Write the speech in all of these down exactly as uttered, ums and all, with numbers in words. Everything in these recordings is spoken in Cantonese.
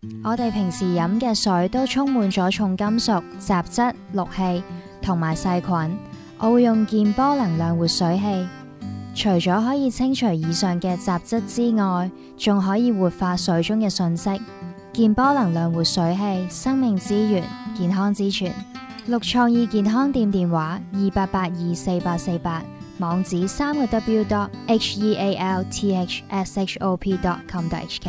我哋平時飲嘅水都充滿咗重金屬、雜質、氯氣同埋細菌。我會用健波能量活水器，除咗可以清除以上嘅雜質之外，仲可以活化水中嘅訊息。健波能量活水器，生命之源，健康之泉。綠創意健康店電話二八八二四八四八，網址三個 w dot h e a l t h s h o p dot com dot h k。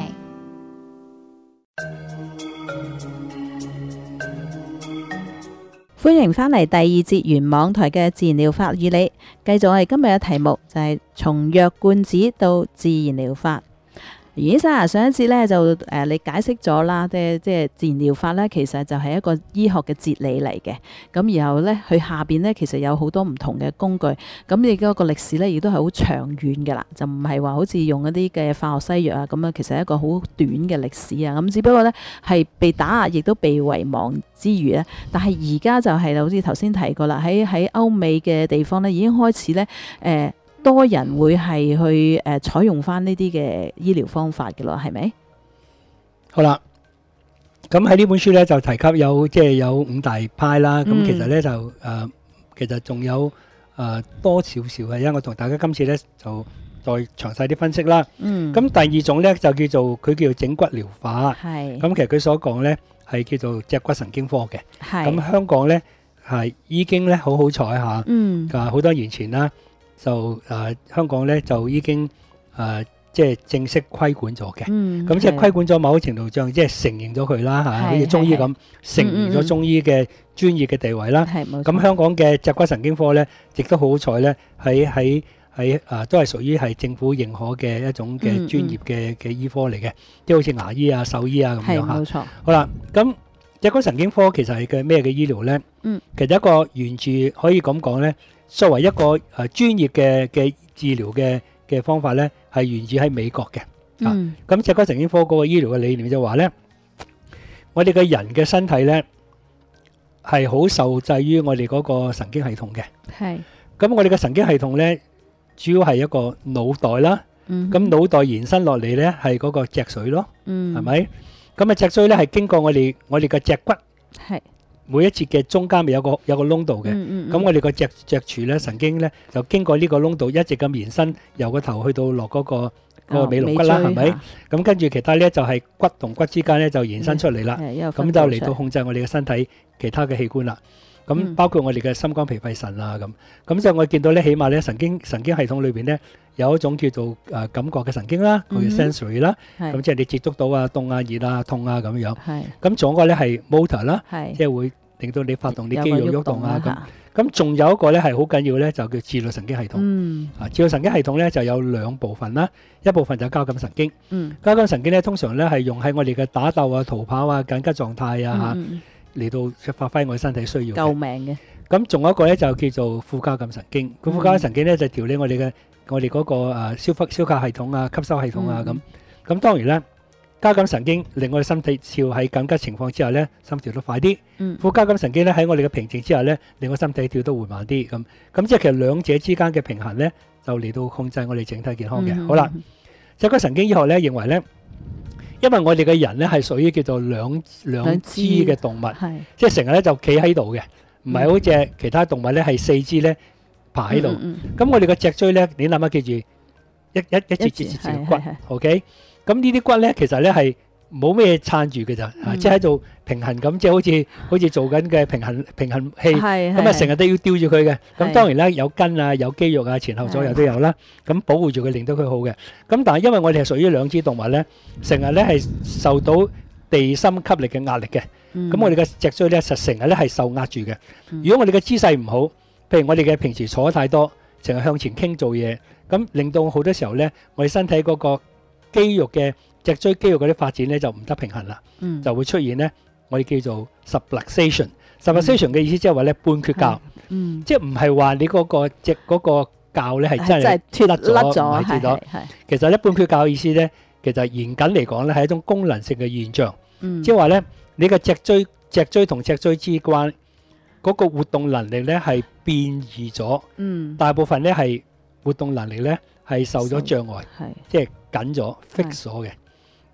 歡迎翻嚟第二節原網台嘅自然療法與你，繼續我哋今日嘅題目就係從藥罐子到自然療法。袁醫生啊，上一節咧就誒、呃、你解釋咗啦，即係即係自然療法咧，其實就係一個醫學嘅哲理嚟嘅。咁然後咧，佢下邊咧其實有好多唔同嘅工具。咁你嗰個歷史咧，亦都係好長遠嘅啦，就唔係話好似用一啲嘅化學西藥啊咁樣，其實係一個好短嘅歷史啊。咁只不過咧係被打壓，亦都被遺忘之餘咧，但係而家就係好似頭先提過啦，喺喺歐美嘅地方咧已經開始咧誒。呃多人會係去誒採用翻呢啲嘅醫療方法嘅咯，係咪？ 好啦，咁喺呢本書咧就提及有即係有五大派啦。咁、嗯、其實咧就誒、呃，其實仲有誒、呃、多少少嘅，因為我同大家今次咧就再詳細啲分析啦。嗯。咁第二種咧就叫做佢叫做整骨療法。係。咁其實佢所講咧係叫做脊骨神經科嘅。係。咁香港咧係已經咧好好彩嚇。嗯。啊，好多年前啦。就誒、呃、香港咧就已經誒、呃、即係正式規管咗嘅，咁、嗯、即係規管咗某程度上，即係承認咗佢啦嚇，好似中醫咁承認咗中醫嘅專業嘅地位啦。咁香港嘅脊骨神經科咧，亦都好好彩咧，喺喺喺誒都係屬於係政府認可嘅一種嘅專業嘅嘅醫科嚟嘅，即係好似牙醫啊、獸醫啊咁樣嚇。冇錯。好啦，咁脊骨神經科其實係嘅咩嘅醫療咧？嗯，其實一個沿住可以咁講咧。作為一個誒專業嘅嘅治療嘅嘅方法咧，係源自喺美國嘅。嗯。咁脊骨神經科嗰個醫療嘅理念就話咧，我哋嘅人嘅身體咧係好受制於我哋嗰個神經系統嘅。係。咁我哋嘅神經系統咧，主要係一個腦袋啦。嗯。咁腦袋延伸落嚟咧，係嗰個脊髓咯。嗯。係咪？咁啊，脊髓咧係經過我哋我哋嘅脊骨。係。每一節嘅中間咪有個有個窿度嘅，咁、嗯嗯、我哋個脊脊柱咧神經咧就經過呢個窿度一直咁延伸，由個頭去到落嗰、嗰個、哦嗰個尾龍骨啦，係咪？咁跟住其他咧就係、係、骨同骨之間咧就延伸出嚟啦，咁、嗯、就嚟到控制我哋嘅身體其他嘅器官啦。咁、嗯、包括我哋嘅心肝脾肺腎啊咁，咁就我見到咧，起碼咧神經神經系統裏邊咧有一種叫做誒、呃、感覺嘅神經啦，佢叫 sensory 啦，咁即係你接觸到啊凍啊熱啊痛啊咁樣。咁仲有一個咧係 motor 啦，即係會令到你發動啲肌肉喐動啊咁。咁仲有一個咧係好緊要咧，就叫自律神經系統。嗯、啊，自律神經系統咧就有兩部分啦，一部分就交感神經。嗯，交感神經咧通常咧係用喺我哋嘅打鬥啊、逃跑啊、緊急狀態啊嚇。嗯嚟到發揮我哋身體需要救命嘅，咁仲有一個咧就叫做副交感神經。咁、嗯、副交感神經咧就調理我哋嘅我哋嗰個誒消化消化系統啊、吸收系統啊咁。咁、嗯、當然咧，交感神經令我哋心跳喺緊急情況之下咧，心跳得快啲。嗯、副交感神經咧喺我哋嘅平靜之下咧，令我心體跳得緩慢啲。咁咁即係其實兩者之間嘅平衡咧，就嚟到控制我哋整體健康嘅。嗯、好啦，脊骨神經醫學咧認為咧。因為我哋嘅人咧係屬於叫做兩兩肢嘅動物，即係成日咧就企喺度嘅，唔係好似其他動物咧係四肢咧爬喺度。咁、嗯嗯、我哋嘅脊椎咧，你諗下記住一一一節節節嘅骨 ，OK？ 咁呢啲骨咧其實咧係冇咩撐住嘅咋，即係喺度平衡咁，即係好似好似做緊嘅平衡平衡器，咁啊成日都要吊住佢嘅。咁當然啦，有筋啊，有肌肉啊，前後左右都有啦。咁保護住佢，令到佢好嘅。咁但係因為我哋係屬於兩肢動物咧，成日咧係受到地心吸力嘅壓力嘅。咁、嗯、我哋嘅脊椎咧實成日咧係受壓住嘅。如果我哋嘅姿勢唔好，譬如我哋嘅平時坐得太多，成日向前傾做嘢，咁令到好多時候咧，我哋身體嗰個肌肉嘅脊椎肌肉嗰啲發展咧就唔得平衡啦、嗯，就會出現咧我哋叫做 subluxation。subluxation 嘅、嗯、意思即係話咧半缺臼、嗯，即係唔係話你嗰個脊嗰個臼咧係真係脫甩咗，唔係跌咗。其實咧半缺臼嘅意思咧，其實嚴謹嚟講咧係一種功能性嘅現象，嗯、即係話咧你嘅脊椎脊椎同脊椎之間嗰、嗰個活動能力咧係變異咗、嗯，大部分咧係活動能力咧係受咗障礙，即係緊咗 fix 咗嘅。咁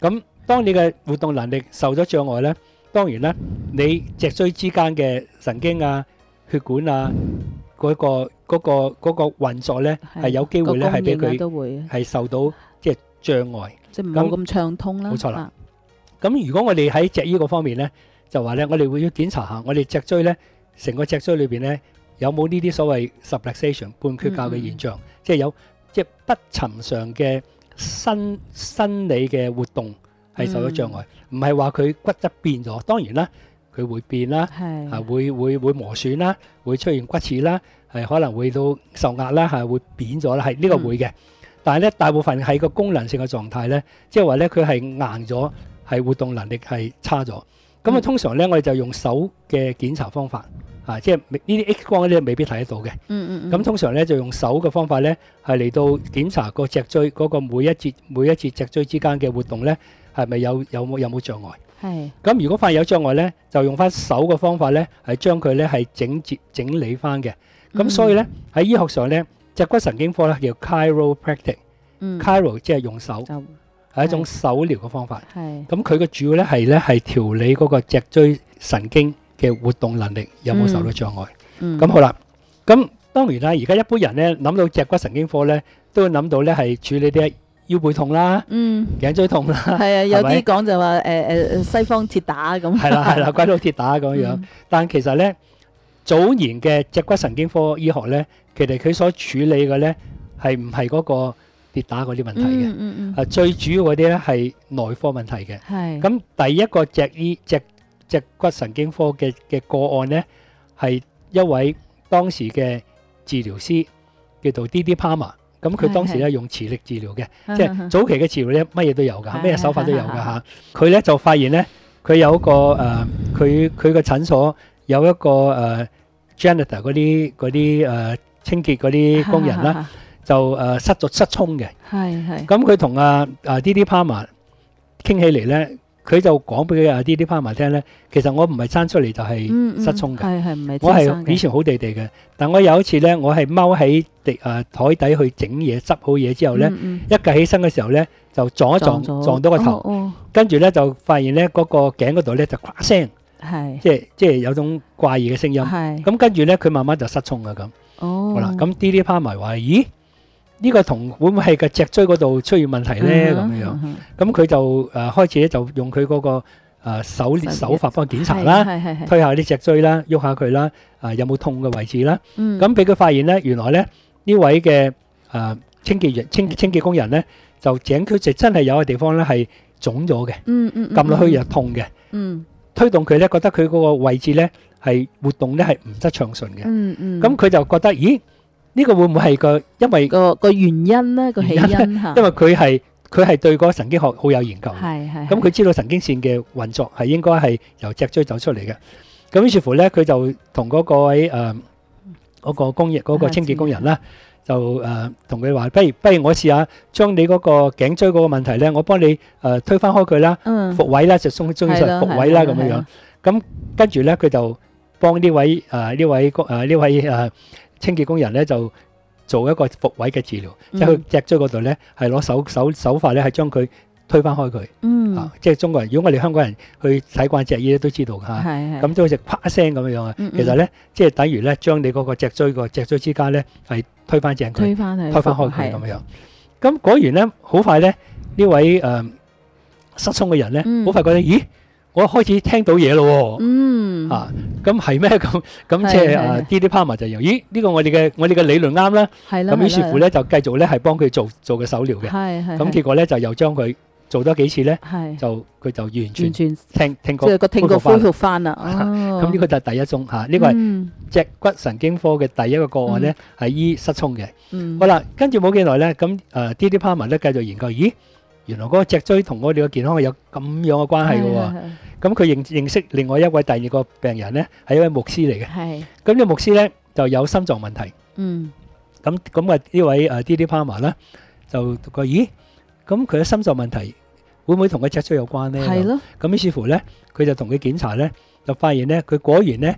當你嘅活動能力受咗障礙咧，當然啦，你脊椎之間嘅神經啊、血管啊嗰個嗰個嗰個運作咧，係有機會咧係俾佢係受到即係障礙， 即係唔冇咁暢通啦。 冇錯啦。咁如果我哋喺脊醫嗰方面咧，就話咧，我哋會要檢查下我哋脊椎咧，成個脊椎裏邊咧有冇呢啲所謂 subluxation 半缺臼嘅現象，嗯、即係有即係不尋常嘅生生理嘅活動係受咗障礙，唔係話佢骨質變咗。當然啦，佢會變啦，係會會會磨損啦，會出現骨刺啦，係可能會到受壓啦，係會扁咗啦，係呢個會嘅。嗯、但係咧，大部分係個功能性嘅狀態咧，即係話咧佢係硬咗，係活動能力係差咗。咁啊，通常咧，我哋就用手嘅檢查方法，啊，即係呢啲 X 光嗰啲未必睇得到嘅。嗯嗯咁通常咧就用手嘅方法咧，係嚟到檢查個脊椎嗰個每一節每一節脊椎之間嘅活動咧，係咪有有冇有冇障礙？係。咁如果發現有障礙咧，就用翻手嘅方法咧，係將佢咧係整節整理翻嘅。咁所以咧喺醫學上咧，脊骨神經科咧叫 chiropractic。嗯。chiro 即係用手。係一種手療嘅方法，咁佢嘅主要咧係咧係調理嗰個脊椎神經嘅活動能力有冇受到障礙。咁、嗯嗯、好啦，咁當然啦，而家一般人咧諗到脊骨神經科咧，都會諗到咧係處理啲腰背痛啦、嗯、頸椎痛啦。係啊，有啲講就話誒誒西方鐵打咁。係啦係啦，鬼佬鐵打咁樣。嗯、但其實咧，早年嘅脊骨神經科醫學咧，其實佢所處理嘅咧係唔係嗰個跌打嗰啲問題嘅，啊、嗯嗯嗯、最主要嗰啲咧係內科問題嘅。係咁第一個脊醫脊脊骨神經科嘅嘅個案咧，係一位當時嘅治療師叫做 D D Palmer。咁佢當時咧用磁力治療嘅，即係早期嘅治療咧乜嘢都有㗎，咩手法都有㗎嚇。佢咧就發現咧，佢有一個誒，佢佢個診所有一個誒 janitor 嗰啲嗰啲誒清潔嗰啲工人啦。就誒失咗失聰嘅，係係。咁佢同阿阿 D D Palmer 傾起嚟咧，佢就講俾阿 D D Palmer 聽咧，其實我唔係生出嚟就係失聰嘅，係係唔係？我係以前好地地嘅，但我有一次咧，我係踎喺地誒台底去整嘢，執好嘢之後咧，嗯嗯、一計起身嘅時候咧，就撞一撞撞，撞到個頭，哦哦、跟住咧就發現咧嗰個頸嗰度咧就咵聲，係即係即係有種怪異嘅聲音，係咁跟住咧佢慢慢就失聰啦咁。哦，好啦，咁 D D Palmer 話：咦？呢個同會唔會係個脊椎嗰度出現問題咧？咁樣樣，咁佢就誒開始咧就用佢嗰個誒手手法幫佢檢查啦，推下啲脊椎啦，喐下佢啦，啊有冇痛嘅位置啦？咁俾佢發現咧，原來咧呢位嘅誒清潔員清清潔工人咧，就井佢就真係有個地方咧係腫咗嘅，撳落去又痛嘅，推動佢咧覺得佢嗰個位置咧係活動咧係唔得暢順嘅，咁佢就覺得咦？呢個會唔會係個因為個個原因咧？個起因嚇，因為佢係佢係對嗰個神經學好有研究，係係。咁佢知道神經線嘅運作係應該係由脊椎走出嚟嘅。咁於是乎咧，佢就同嗰個位誒嗰個工業嗰個清潔工人啦，就誒同佢話：不如不如我試下將你嗰個頸椎嗰個問題咧，我幫你誒推翻開佢啦，復位啦，就鬆中醫術復位啦咁樣樣。咁跟住咧，佢就幫呢位誒呢位誒呢位誒。清潔工人咧就做一個復位嘅治療，即係佢脊椎嗰度咧係攞手手手法咧係將佢推翻開佢。嗯，啊，即係中國人，如果我哋香港人去睇慣脊醫咧都知道嚇，咁都好似啪一聲咁樣樣啊。其實咧即係等於咧將你嗰個脊椎個脊椎之間咧係推翻正佢，推翻佢，推翻開佢咁樣樣。咁果然咧好快咧呢位誒失聰嘅人咧好快覺得咦？我開始聽到嘢咯喎，嗯，啊，咁係咩咁？咁即係啊 D D Palmer 就由咦呢個我哋嘅我哋嘅理論啱啦，係啦，咁於是乎咧就繼續咧係幫佢做做嘅手療嘅，係係，咁結果咧就又將佢做多幾次咧，係，就佢就完全聽聽覺，即係個聽覺恢復翻啦，哦，咁呢個就係第一宗嚇，呢個係脊骨神經科嘅第一個個案咧係醫失聰嘅，嗯，好啦，跟住冇幾耐咧，咁誒 D D Palmer 咧繼續研究，咦？原來嗰個脊椎同我哋嘅健康係有咁樣嘅關係嘅喎，咁佢認認識另外一位第二個病人咧，係一位牧師嚟嘅。係，咁呢個牧師咧就有心臟問題。嗯，咁咁啊呢位誒 D D Palmer 咧就個咦，咁佢嘅心臟問題會唔會同個脊椎有關咧？係咯。咁於是乎咧，佢就同佢檢查咧，就發現咧佢果然咧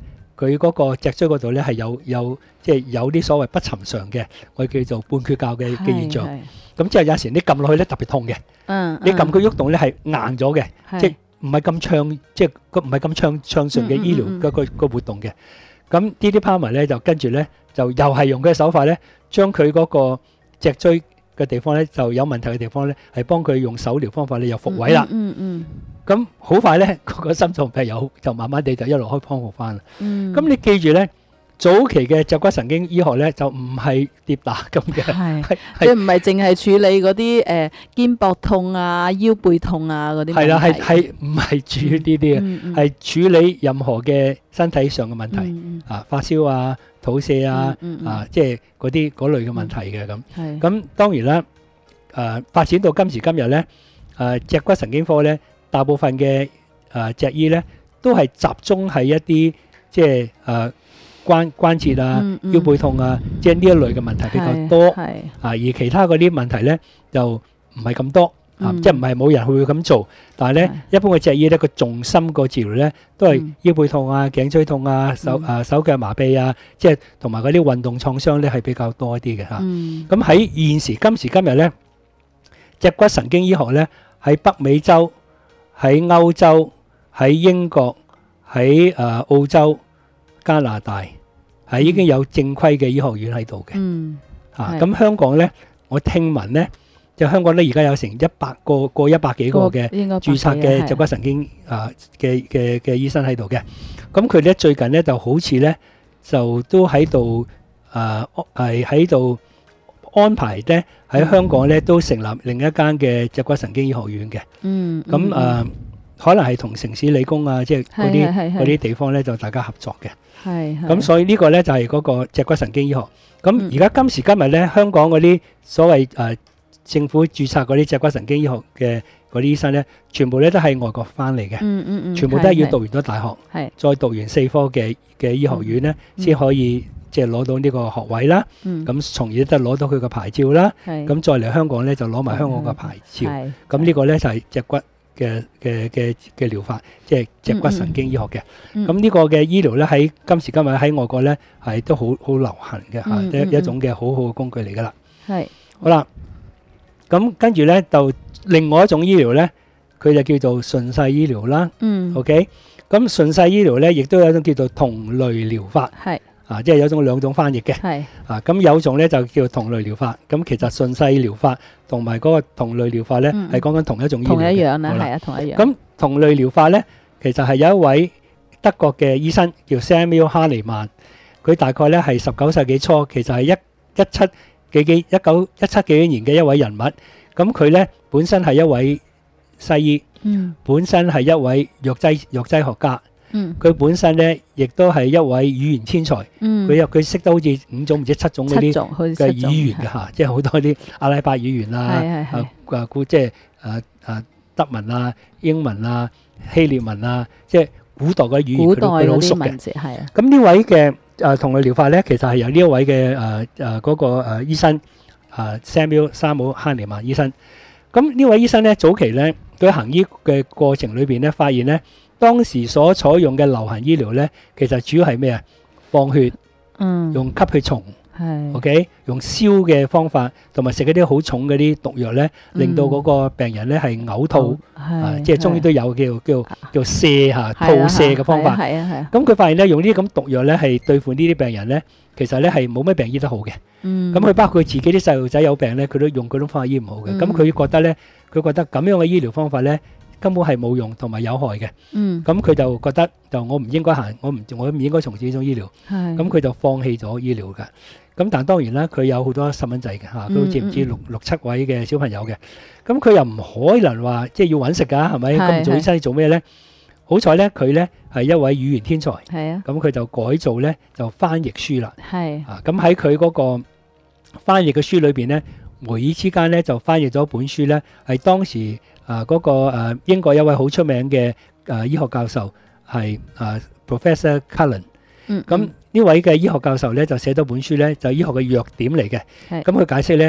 佢嗰個脊椎嗰度咧係有有即係有啲所謂不尋常嘅，我哋叫做半缺臼嘅嘅現象。咁即係有時你撳落去咧特別痛嘅， 嗯， 你撳佢喐動咧係硬咗嘅， 係即係唔係咁暢，即係個唔係咁暢暢順嘅醫療嗰個個活動嘅。咁 D D Palmer 咧就跟住咧就又係用佢嘅手法咧，將佢嗰個脊椎嘅地方咧就有問題嘅地方咧，係幫佢用手療方法咧又復位啦。 嗯嗯。 咁好快咧，嗰個心臟病又就慢慢地就一路開康復翻啦。 嗯。 咁你記住咧，早期嘅脊骨神經醫學咧就唔係跌打咁嘅， 係即係唔係淨係處理嗰啲誒肩膊痛啊、腰背痛啊嗰啲問題。 係啦，係係唔係處理呢啲嘅，係處理任何嘅身體上嘅問題啊，發燒啊、肚瀉啊啊，即係嗰啲嗰類嘅問題嘅咁。 係。咁當然啦，誒發展到今時今日咧，誒脊骨神經科咧，大部分嘅誒脊醫咧都係集中喺一啲即係誒。關關節啊、腰背痛啊，即係呢一類嘅問題比較多啊，而其他嗰啲問題咧就唔係咁多啊，即係唔係冇人會咁做，但係咧一般嘅脊醫咧個重心個治療咧都係腰背痛啊、頸椎痛啊、手啊手腳麻痹啊，即係同埋嗰啲運動創傷咧係比較多一啲嘅嚇。咁喺現時今時今日咧，脊骨神經醫學咧喺北美洲、喺歐洲、喺英國、喺誒澳洲、加拿大係已經有正規嘅醫學院喺度嘅， 嗯， 啊，咁香港咧，我聽聞咧，就香港咧而家有成一百個過一百幾個嘅註冊嘅脊骨神經啊嘅嘅嘅醫生喺度嘅，咁佢咧最近咧就好似咧就都喺度啊係喺度安排咧喺香港咧都成立另一間嘅脊骨神經醫學院嘅，嗯，咁誒可能係同城市理工啊，即係嗰啲嗰啲地方咧就大家合作嘅。係，咁所以呢個咧就係嗰個脊骨神經醫學。咁而家今時今日咧，香港嗰啲所謂誒政府註冊嗰啲脊骨神經醫學嘅嗰啲醫生咧，全部咧都係外國翻嚟嘅，嗯嗯嗯，全部都係要讀完咗大學，係再讀完四科嘅嘅醫學院咧，先可以即係攞到呢個學位啦。咁從而都攞到佢個牌照啦。咁再嚟香港咧就攞埋香港個牌照。咁呢個咧就係脊骨嘅嘅嘅嘅療法，即係脊骨神經醫學嘅。咁呢個嘅醫療咧喺今時今日喺外國咧係都好好流行嘅嚇，一一種嘅好好嘅工具嚟噶啦。係，好啦，咁跟住咧就另外一種醫療咧，佢就叫做順勢醫療啦。嗯，OK，咁順勢醫療咧亦都有一種叫做同類療法。係。啊，即係有種兩種翻譯嘅，係啊，咁有種咧就叫同類療法，咁其實順勢療法同埋嗰個同類療法咧係講緊同一種醫療嘅，同一樣啦，係啊，同一樣。咁同類療法咧，其實係有一位德國嘅醫生叫 Samuel Hahnemann，佢大概咧係十九世紀初，其實係一一七幾幾一九一七幾幾年嘅一位人物。咁佢咧本身係一位西醫，嗯，本身係一位藥劑藥劑學家。嗯，佢本身咧，亦都係一位語言天才。嗯，佢有佢識得好似五種唔知七種嗰啲嘅語言嘅嚇，即係好多啲阿拉伯語言啦，啊啊古即係啊啊德文啊、英文啊、希臘文啊，即係古代嘅語言佢都佢好熟嘅。係啊，咁呢位嘅誒同類療法咧，其實係由呢一位嘅誒誒嗰個誒醫生啊 Samuel 沙姆哈尼曼醫生。咁呢位醫生咧，早期咧佢行醫嘅過程裏邊咧，發現咧。當時所採用嘅流行醫療咧，其實主要係咩啊？放血，嗯，用吸血蟲，係 ，OK，用燒嘅方法，同埋食嗰啲好重嗰啲毒藥咧，令到嗰個病人咧係嘔吐，啊，即係終於都有叫叫叫瀉嚇吐瀉嘅方法，係啊係啊。咁佢發現咧，用呢啲咁毒藥咧係對付呢啲病人咧，其實咧係冇咩病醫得好嘅。嗯，咁佢包括自己啲細路仔有病咧，佢都用嗰種方法醫唔好嘅。咁佢覺得咧，佢覺得咁樣嘅醫療方法咧。根本係冇用同埋有害嘅，嗯，咁佢就覺得就我唔應該行，我唔我唔應該從事呢種醫療，係，咁佢就放棄咗醫療嘅。咁但當然啦，佢有好多細蚊仔嘅嚇，佢好似唔知六六七位嘅小朋友嘅，咁佢又唔可能話即係要揾食㗎，係咪？咁做醫生做咩咧？好彩咧，佢咧係一位語言天才，係啊，咁佢就改造咧就翻譯書啦，係，啊，咁喺佢嗰個翻譯嘅書裏邊咧，無意之間咧就翻譯咗一本書咧，係當時。啊！嗰、那個誒、啊、英國一位好出名嘅誒、啊、醫學教授係啊 Professor Cullen。嗯。咁呢位嘅醫學教授咧就寫咗本書咧，就醫學嘅弱點嚟嘅。係。咁佢解釋咧，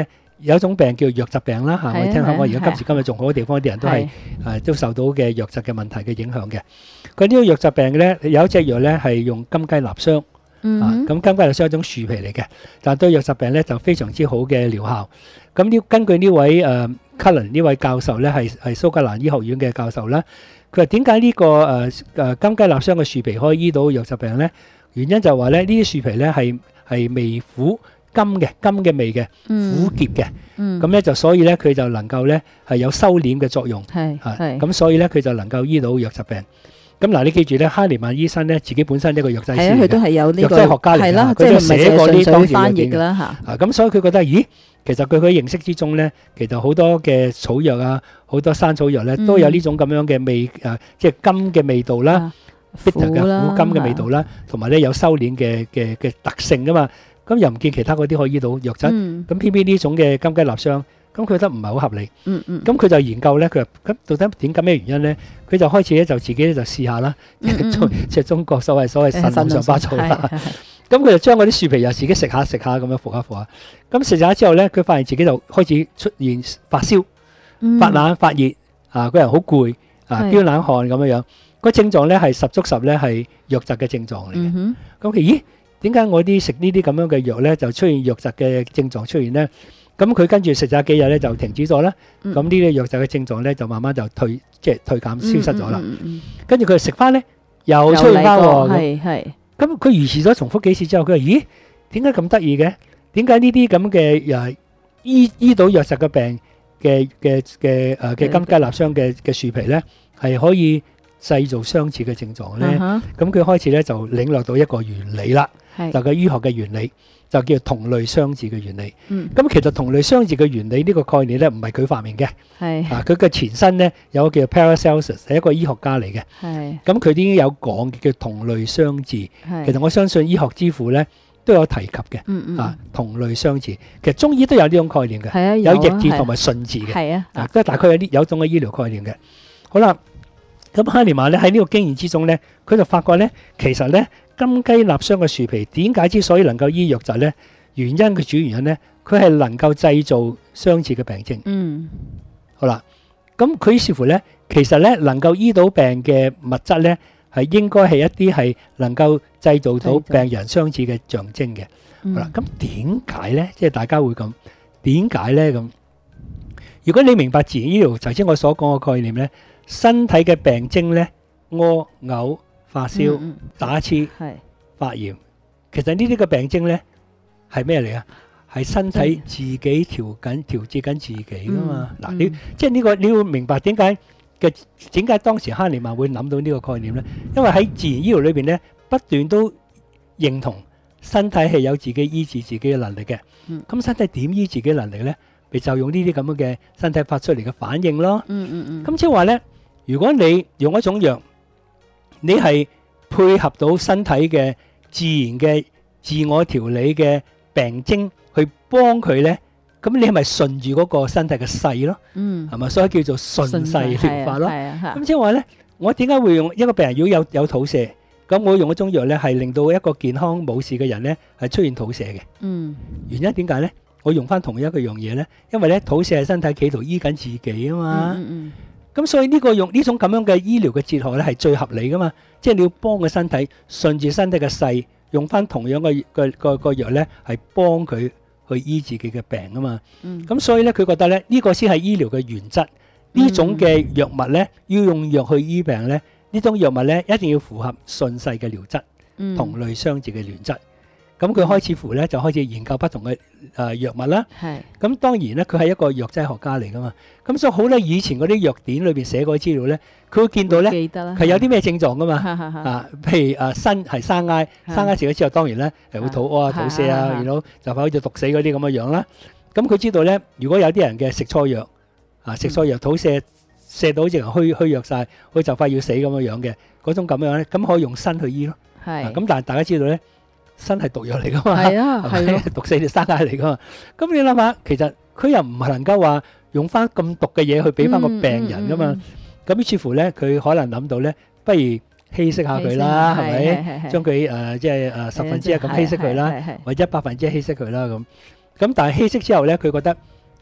有一種病叫瘧疾病啦嚇，我哋聽香港而家今時今日仲好多地方啲人都係誒都受到嘅瘧疾嘅問題嘅影響嘅。佢呢個瘧疾病嘅咧，有一隻藥咧係用金雞納霜。啊，咁金雞納霜係一種樹皮嚟嘅，但係對瘧疾病咧就非常之好嘅療效。咁呢根據呢位誒 Cullen 呢位教授咧係係蘇格蘭醫學院嘅教授啦，佢話點解呢個誒誒金雞納霜嘅樹皮可以醫到瘧疾病咧？原因就係話咧呢啲樹皮咧係係微苦甘嘅，甘嘅味嘅，苦澀嘅，咁咧就所以咧佢就能夠咧係有收斂嘅作用，係係咁所以咧佢就能夠醫到瘧疾病。咁嗱，你記住咧，哈尼曼醫生咧自己本身一個藥劑師嚟嘅， 佢都係有呢個藥劑學家嚟㗎，佢都寫過呢當時嘅嘢啦嚇。 啊，咁所以佢覺得，咦，其實佢佢認識之中咧，其實好多嘅草藥啊，好多山草藥咧，都有呢種咁樣嘅味啊，即係甘嘅味道啦，bitter嘅苦甘嘅味道啦，同埋咧有收斂嘅嘅嘅特性㗎嘛。咁又唔見其他嗰啲可以醫到瘧疾，咁偏偏呢種嘅金雞納霜。咁佢覺得唔係好合理，嗯嗯，咁佢就研究咧，佢話咁到底點解咩原因咧？佢就開始咧就自己咧就試下啦，即係中國所謂所謂神農嘗百草啦。咁佢就將嗰啲樹皮又自己食下食下咁樣服下服下。咁食下之後咧，佢發現自己就開始出現發燒、發冷、發熱，啊個人好攰，啊飆冷汗咁樣樣。個症狀咧係十足十咧係瘧疾嘅症狀嚟嘅。咁佢咦點解我啲食呢啲咁樣嘅藥咧就出現瘧疾嘅症狀出現咧？咁佢跟住食咗幾日咧就停止咗啦，咁呢啲瘧疾嘅症狀咧就慢慢就退，即係退減消失咗啦。跟住佢食翻咧又出現翻喎，係係。咁佢如是咗重複幾次之後，佢話：咦，點解咁得意嘅？點解呢啲咁嘅誒醫醫到瘧疾嘅病嘅嘅嘅誒嘅金雞納霜嘅嘅樹皮咧，係可以製造相似嘅症狀咧？咁佢開始咧就領略到一個原理啦，就個醫學嘅原理。就叫同類相治嘅原理。咁、嗯、其實同類相治嘅原理呢個概念咧，唔係佢發明嘅。係啊，佢嘅前身咧有個叫 Paracelsus，係一個醫學家嚟嘅。係咁，佢已經有講叫同類相治。其實我相信醫學之父咧都有提及嘅。嗯嗯。啊，同類相治，其實中醫都有呢種概念嘅。係啊，有逆治同埋順治嘅。係啊。啊，都係大概有啲有一種嘅醫療概念嘅。好啦，咁哈尼曼咧喺呢個經驗之中咧，佢就發覺咧，其實咧。金雞納霜嘅樹皮點解之所以能夠醫瘧疾咧？原因嘅主要原因咧，佢係能夠製造相似嘅病徵。嗯，好啦，咁佢於是乎咧，其實咧能夠醫到病嘅物質咧，係應該係一啲係能夠製造到病人相似嘅象徵嘅。好啦，咁點解咧？即係大家會咁點解咧？咁如果你明白自然醫療，頭先我所講嘅概念咧，身體嘅病徵咧，屙、嘔、發燒、打刺、發炎，其實呢啲嘅病徵咧係咩嚟啊？係身體自己調緊、調節緊自己噶嘛。嗱，你即係呢個你要明白點解嘅點解當時哈尼曼會諗到呢個概念咧？因為喺自然醫療裏邊咧，不斷都認同身體係有自己醫治自己嘅能力嘅。咁身體點醫自己能力咧？咪就用呢啲咁樣嘅身體發出嚟嘅反應咯。嗯嗯嗯。咁即係話咧，如果你用一種藥，你係配合到身體嘅自然嘅自我調理嘅病徵去幫佢咧，咁你係咪順住嗰個身體嘅勢咯？嗯，係咪？所以叫做順勢療法咯。咁即係話咧，我點解會用一個病人如果有有肚瀉，咁我用一種藥咧係令到一個健康冇事嘅人咧係出現肚瀉嘅。嗯，原因點解咧？我用翻同一個樣嘢咧，因為咧肚瀉係身體企圖醫緊自己啊嘛。嗯嗯。咁所以呢個用呢種咁樣嘅醫療嘅哲學咧係最合理噶嘛，即係你要幫個身體順住身體嘅勢，用翻同樣嘅個個個藥咧係幫佢去醫自己嘅病啊嘛。咁所以咧佢覺得咧呢個先係醫療嘅原則，呢種嘅藥物咧要用藥去醫病咧，呢種藥物咧一定要符合順勢嘅療質，同類相治嘅原則。咁佢開始乎咧就開始研究不同嘅誒藥物啦。係。咁當然咧，佢係一個藥劑學家嚟噶嘛。咁所以好多以前嗰啲藥典裏邊寫過資料咧，佢會見到咧係有啲咩症狀噶嘛。啊，譬如誒身係生挨，生挨食咗之後，當然咧係會肚屙啊、肚瀉啊，然後就快好似毒死嗰啲咁嘅樣啦。咁佢知道咧，如果有啲人嘅食錯藥啊，食錯藥肚瀉瀉到好似虛虛弱曬，佢就快要死咁嘅樣嘅嗰種咁樣咧，咁可以用身去醫咯。係。咁但係大家知道咧。身係毒藥嚟噶嘛，係啊，係咯，毒死你生界嚟噶嘛。咁你諗下，其實佢又唔係能夠話用翻咁毒嘅嘢去俾翻個病人噶嘛。咁於是乎咧，佢可能諗到咧，不如稀釋下佢啦，係咪？將佢誒即係誒十分之一咁稀釋佢啦，或者百分之一稀釋佢啦咁。咁但係稀釋之後咧，佢覺得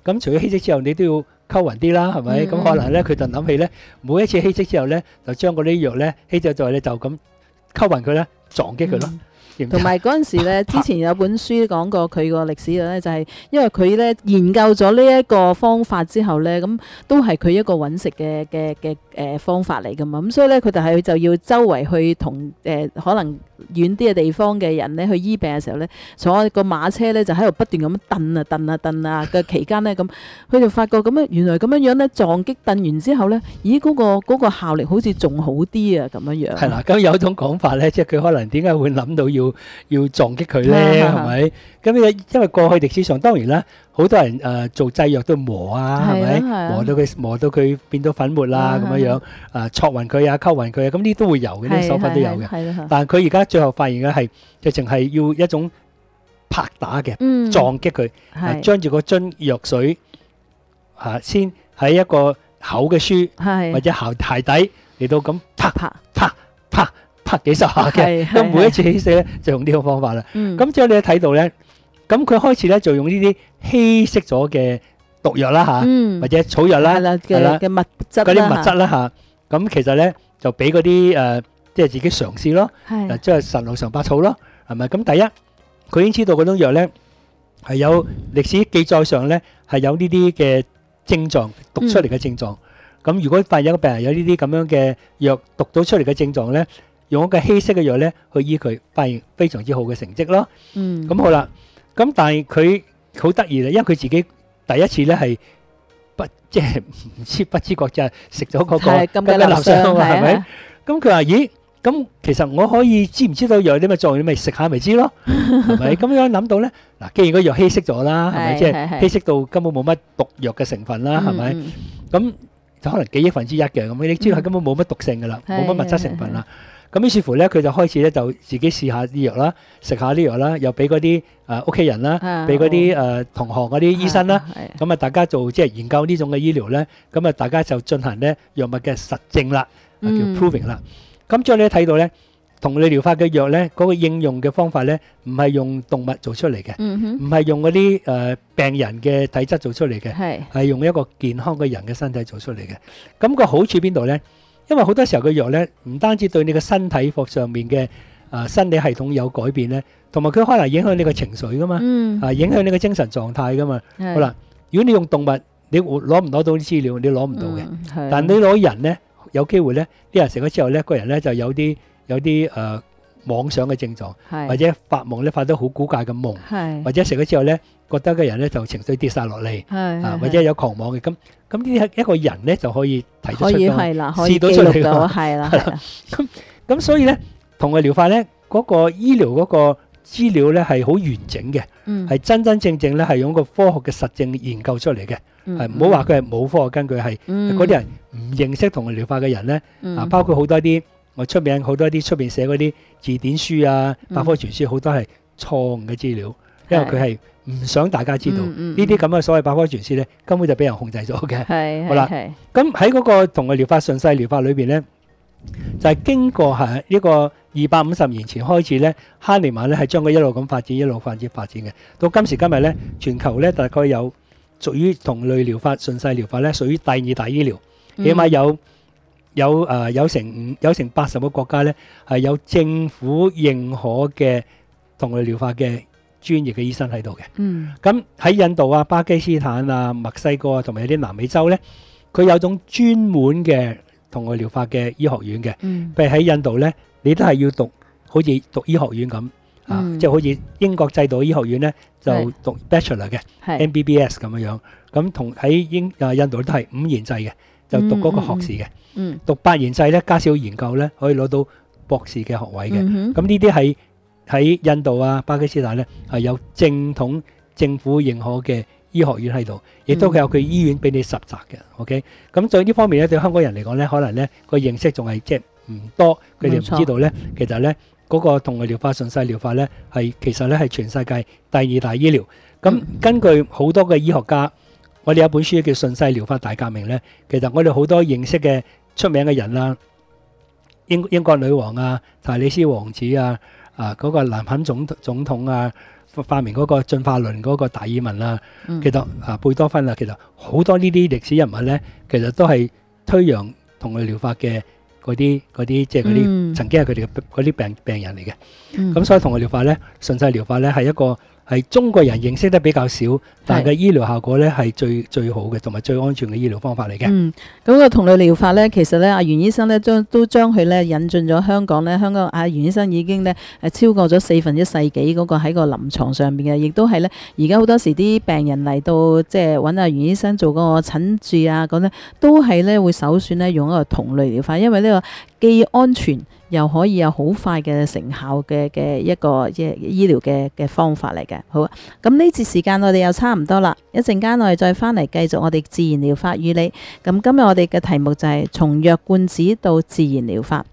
咁除咗稀釋之後，你都要溝勻啲啦，係咪？咁、 嗯可能咧佢就諗起咧，每一次稀釋之後咧，就將嗰啲藥咧稀釋咗之後咧，就咁溝勻佢咧，撞擊佢咯。知唔知同埋嗰陣時咧，之前有本書講過佢個歷史咧，就係因為佢咧研究咗呢一個方法之後咧，咁都係佢一個揾食嘅嘅嘅誒方法嚟噶嘛。咁所以咧，佢哋係就要周圍去同誒可能遠啲嘅地方嘅人咧去醫病嘅時候咧，坐個馬車咧就喺度不斷咁蹬啊蹬啊蹬啊嘅期間咧，咁佢就發覺咁樣原來咁樣樣咧撞擊蹬完之後咧，咦嗰個嗰個效力好似仲好啲啊咁樣樣。 係啦，咁有一種講法咧，即係佢可能點解會諗到要要撞擊佢咧？係咪？咁因因為過去歷史上當然啦，好多人誒做製藥都磨啊，係咪？磨到佢磨到佢變到粉末啦咁樣樣，誒搓勻佢啊，溝勻佢啊，咁呢都會有嘅，呢啲手法都有嘅。但係佢而家最後發現嘅係，直情係要一種拍打嘅撞擊佢，將住個樽藥水啊，先喺一個厚嘅書或者鞋鞋底嚟到咁啪啪啪啪啪幾十下嘅。咁每一次稀釋咧就用呢個方法啦。咁之後你睇到咧，咁佢開始咧就用呢啲稀釋咗嘅毒藥啦嚇，或者草藥啦，係啦嘅物質嗰啲物質啦嚇。咁其實咧就俾嗰啲誒。即係自己嘗試咯，嗱即係神農嘗百草咯，係咪？咁第一，佢已經知道嗰種藥咧係有歷史記載上咧係有呢啲嘅症狀讀出嚟嘅症狀。咁、嗯、如果發現有個病人有呢啲咁樣嘅藥讀到出嚟嘅症狀咧，用一個稀釋嘅藥咧去醫佢，發現非常之好嘅成績咯。嗯，咁好啦，咁但係佢好得意啦，因為佢自己第一次咧係不即係唔知不知覺就係食咗嗰個咁嘅垃圾，係咪？咁佢話：咦？咁其實我可以知唔知道藥有啲咩作用？你咪食下咪知咯，係咪？咁樣諗到咧，嗱，既然個藥稀釋咗啦，係咪？即係稀釋到根本冇乜毒藥嘅成分啦，係咪？咁就可能幾億分之一嘅咁，你知道係根本冇乜毒性噶啦，冇乜物質成分啦。咁於是乎咧，佢就開始咧就自己試下啲藥啦，食下啲藥啦，又俾嗰啲誒屋企人啦，俾嗰啲誒同行嗰啲醫生啦，咁啊大家做即係研究呢種嘅醫療咧，咁啊大家就進行咧藥物嘅實證啦，叫 proving 啦。咁之後你睇到咧，同類療法嘅藥咧，嗰個應用嘅方法咧，唔係用動物做出嚟嘅，唔係用嗰啲誒病人嘅體質做出嚟嘅，係用一個健康嘅人嘅身體做出嚟嘅。咁個好處邊度咧？因為好多時候嘅藥咧，唔單止對你嘅身體服上面嘅啊生理系統有改變咧，同埋佢可能影響你嘅情緒噶嘛，啊影響你嘅精神狀態噶嘛。好啦，如果你用動物，你攞唔攞到啲資料？你攞唔到嘅。但你攞人咧，有機會咧，啲人食咗之後咧，個人咧就有啲有啲誒妄想嘅症狀，或者發夢咧發得好古怪嘅夢，或者食咗之後咧，覺得個人咧就情緒跌曬落嚟，啊或者有狂妄嘅。咁咁呢啲一個人咧就可以睇得出，試到出嚟㗎，係啦。咁咁所以咧，同類療法咧嗰個醫療嗰個資料咧係好完整嘅，係真真正正咧係用個科學嘅實證研究出嚟嘅。係唔好話佢係冇科學根據，係嗰啲人唔認識同類療法嘅人咧，啊包括好多啲我出名好多啲出邊寫嗰啲字典書啊、百科全書，好多係錯誤嘅資料，因為佢係唔想大家知道呢啲咁嘅所謂百科全書咧，根本就俾人控制咗嘅。係好啦，咁喺嗰個同類療法、順勢療法裏邊咧，就係經過係呢個二百五十年前開始咧，哈尼曼咧係將佢一路咁發展，一路發展發展嘅。到今時今日咧，全球咧大概有屬於同類療法、順勢療法咧，屬於第二大醫療，起碼有有誒有成五有成八十個國家咧係有政府認可嘅同類療法嘅專業嘅醫生喺度嘅。嗯，咁喺印度啊、巴基斯坦啊、墨西哥啊，同埋有啲南美洲咧，佢有種專門嘅同類療法嘅醫學院嘅。嗯，譬如喺印度咧，你都係要讀好似讀醫學院咁。啊，即係好似英國制度醫學院咧，就讀 Bachelor 嘅 M B B S 咁樣樣。咁同喺英啊印度都係五年制嘅，就讀嗰個學士嘅。嗯，讀八年制咧，加少研究咧，可以攞到博士嘅學位嘅。咁呢啲喺喺印度啊、巴基斯坦咧係有正統政府認可嘅醫學院喺度，亦都佢有佢醫院俾你實習嘅。OK，咁在呢方面咧，對香港人嚟講咧，可能咧個認識仲係即係唔多，佢哋唔知道咧，其實咧。嗰個同類療法、順勢療法咧，係其實咧係全世界第二大醫療。咁根據好多嘅醫學家，我哋有本書叫《順勢療法大革命》咧。其實我哋好多認識嘅出名嘅人啦，英英國女王啊、查理斯王子啊、 啊嗰個南肯總總統啊發明嗰個進化論嗰個達爾文啊， 嗯其實啊貝多芬啊，其實好多呢啲歷史人物咧，其實都係推揚同類療法嘅嗰啲嗰啲即係嗰啲嗯曾經係佢哋嘅嗰啲病病人嚟嘅。 嗯咁所以同類療法咧，順勢療法咧係一個係中國人認識得比較少，但係嘅醫療效果咧係最最好嘅，同埋最安全嘅醫療方法嚟嘅。 嗯，咁、個同類療法咧，其實咧，阿袁醫生咧將都將佢咧引進咗香港咧，香港阿袁醫生已經咧誒超過咗四分一世紀嗰個喺個臨床上邊嘅，亦都係咧而家好多時啲病人嚟到即係揾阿袁醫生做嗰個診治啊，咁咧都係咧會首選咧用一個同類療法，因為呢個既安全又可以有好快嘅成效嘅嘅一個即係醫療嘅嘅方法嚟嘅。好啊，咁呢節時間我哋又差唔多啦，一陣間我哋再翻嚟繼續我哋自然療法與你。咁今日我哋嘅題目就係從藥罐子到自然療法。